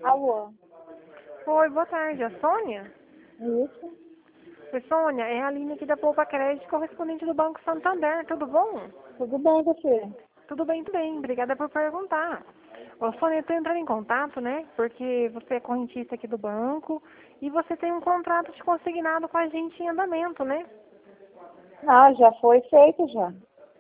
Alô? Oi, boa tarde. A Sônia? Isso? Oi, Sônia, é a Aline aqui da Poupa Crédito, correspondente do Banco Santander. Tudo bom? Tudo bem, você? Tudo bem, tudo bem. Obrigada por perguntar. Ô, Sônia, eu estou entrando em contato, né? Porque você é correntista aqui do banco e você tem um contrato de consignado com a gente em andamento, né? Não, já foi feito já.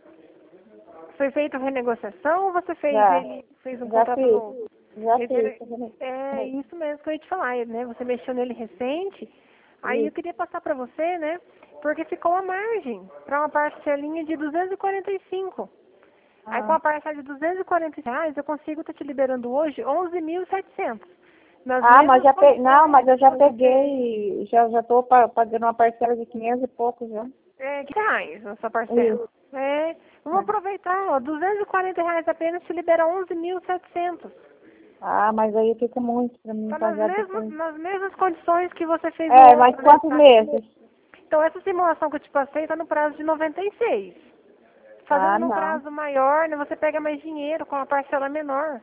Foi feita a renegociação ou você Já. fez um Já contrato fiz. novo? Já fiz. É isso mesmo que eu ia te falar, né? Você mexeu nele recente. Aí eu Isso. queria passar para você, né? Porque ficou a margem para uma parcelinha de 245. Aí com Ah, a parcela de R$ 240 eu consigo estar te liberando hoje 11.700. Nas mas mesmas não, condições. mas eu já peguei, já tô pagando uma parcela de 500 e pouco já. Que reais essa parcela? Isso. Vamos aproveitar, ó, R$ 240 apenas te libera 11.700. Mas aí fica muito pra mim Tá pagar depois. nas mesmas condições que você fez no Mas outro, né? quantos meses? Então essa simulação que eu te passei está no prazo de 96. Fazendo num Não. prazo maior, né, você pega mais dinheiro com a parcela menor.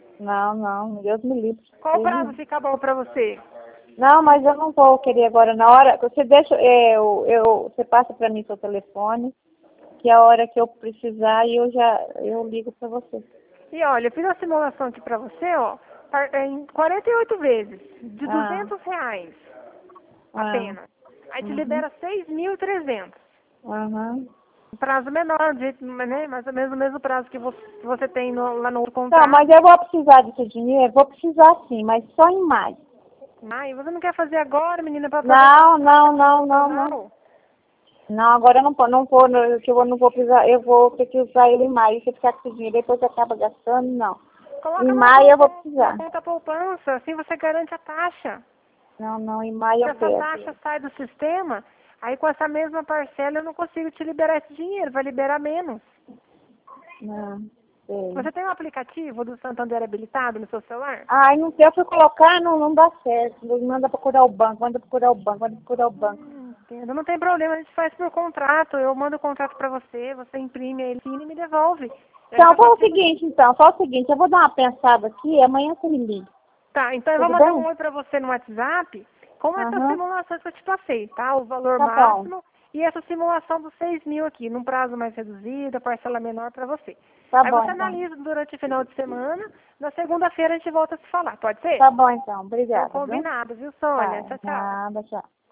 Não. Deus me livre. Qual prazo fica bom para você? Não, mas eu não vou querer agora. Na hora, você deixa, você passa para mim seu telefone, que é a hora que eu precisar e eu ligo para você. E olha, eu fiz a simulação aqui para você, ó, em 48 vezes, de Ah, R$ 200 ah, apenas. Aí te uhum, libera 6.300. uhum. Um prazo menor, né? Mais ou menos o mesmo prazo que você tem lá no outro Tá, contrato. mas eu vou precisar desse dinheiro, vou precisar sim, mas só em maio. Ai, você não quer fazer agora, menina, para aproveitar Não, a taxa não, não, não, não. promocional? Não, agora eu não vou, que eu não vou precisar, eu vou ter que usar ele em maio, se ficar com esse dinheiro, depois acaba gastando, não. Em Coloca maio eu vou na precisar. conta poupança, assim você garante a taxa. Não, em maio Se eu essa quero. taxa sai do sistema, aí com essa mesma parcela eu não consigo te liberar esse dinheiro, vai liberar menos. Não, sei. Você tem um aplicativo do Santander habilitado no seu celular? Não sei, eu fui colocar, não dá certo. Manda procurar o banco, manda procurar o banco, manda procurar o banco. Entendo. Não tem problema, a gente faz por contrato. Eu mando o contrato para você, você imprime ele assina e me devolve. Eu Então, já consigo. faz o seguinte, eu vou dar uma pensada aqui, amanhã você me liga. Tá, então eu vou Tudo mandar um bem? oi para você no WhatsApp com essas Aham, simulações que eu te passei, tá? O valor tá bom, máximo e essa simulação dos 6.000 aqui, num prazo mais reduzido, a parcela menor para você. tá Aí bom você então. analisa durante o final de semana, na segunda-feira a gente volta a se falar, pode ser? Tá bom então, Então obrigada, viu? combinado, viu, Sônia? Tá, Tchau, tchau. nada, tchau.